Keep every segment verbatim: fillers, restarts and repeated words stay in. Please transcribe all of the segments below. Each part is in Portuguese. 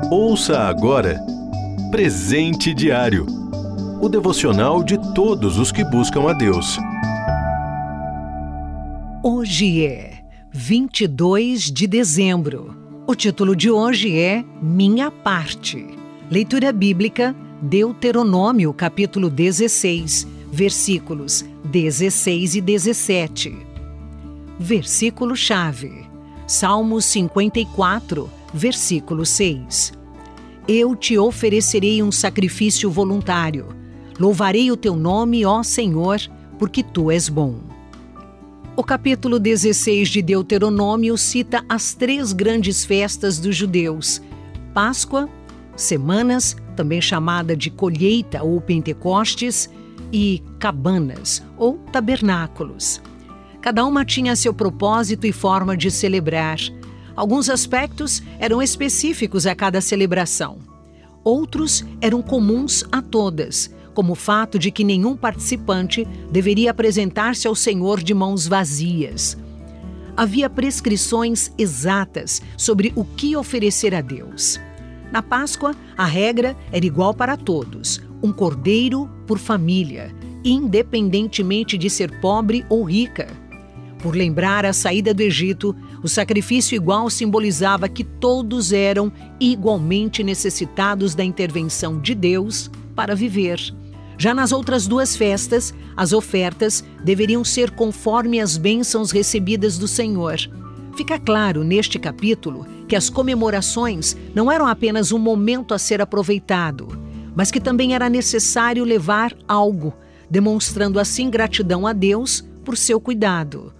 Ouça agora Presente Diário, o devocional de todos os que buscam a Deus. Hoje é vinte e dois de dezembro. O título de hoje é Minha Parte. Leitura bíblica, Deuteronômio, capítulo dezesseis, versículos dezesseis e dezessete. Versículo-chave, Salmos cinquenta e quatro, versículo seis. Eu te oferecerei um sacrifício voluntário. Louvarei o teu nome, ó Senhor, porque tu és bom. O capítulo dezesseis de Deuteronômio cita as três grandes festas dos judeus: Páscoa, Semanas, também chamada de colheita ou Pentecostes, e cabanas ou tabernáculos. Cada uma tinha seu propósito e forma de celebrar. Alguns aspectos eram específicos a cada celebração. Outros eram comuns a todas, como o fato de que nenhum participante deveria apresentar-se ao Senhor de mãos vazias. Havia prescrições exatas sobre o que oferecer a Deus. Na Páscoa, a regra era igual para todos: um cordeiro por família, independentemente de ser pobre ou rica. Por lembrar a saída do Egito, o sacrifício igual simbolizava que todos eram igualmente necessitados da intervenção de Deus para viver. Já nas outras duas festas, as ofertas deveriam ser conforme as bênçãos recebidas do Senhor. Fica claro neste capítulo que as comemorações não eram apenas um momento a ser aproveitado, mas que também era necessário levar algo, demonstrando assim gratidão a Deus por seu cuidado.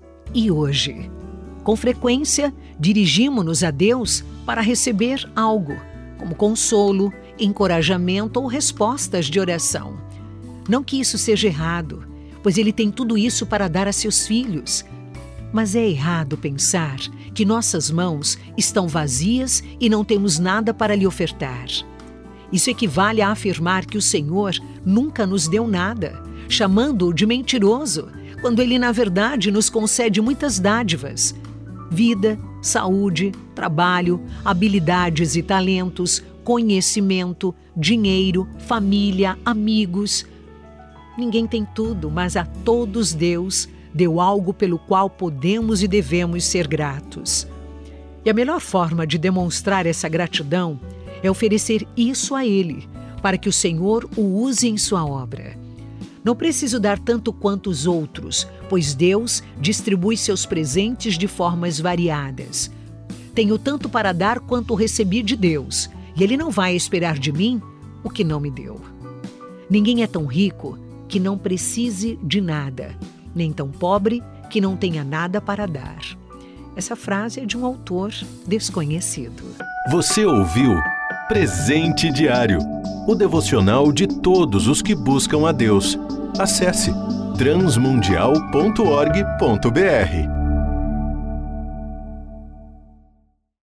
E hoje, com frequência, dirigimos-nos a Deus para receber algo, como consolo, encorajamento ou respostas de oração. Não que isso seja errado, pois Ele tem tudo isso para dar a seus filhos. Mas é errado pensar que nossas mãos estão vazias e não temos nada para lhe ofertar. Isso equivale a afirmar que o Senhor nunca nos deu nada, chamando-o de mentiroso, quando Ele, na verdade, nos concede muitas dádivas: vida, saúde, trabalho, habilidades e talentos, conhecimento, dinheiro, família, amigos. Ninguém tem tudo, mas a todos Deus deu algo pelo qual podemos e devemos ser gratos. E a melhor forma de demonstrar essa gratidão é oferecer isso a Ele, para que o Senhor o use em sua obra. Não preciso dar tanto quanto os outros, pois Deus distribui seus presentes de formas variadas. Tenho tanto para dar quanto recebi de Deus, e Ele não vai esperar de mim o que não me deu. Ninguém é tão rico que não precise de nada, nem tão pobre que não tenha nada para dar. Essa frase é de um autor desconhecido. Você ouviu Presente Diário, o devocional de todos os que buscam a Deus. Acesse transmundial ponto org ponto br.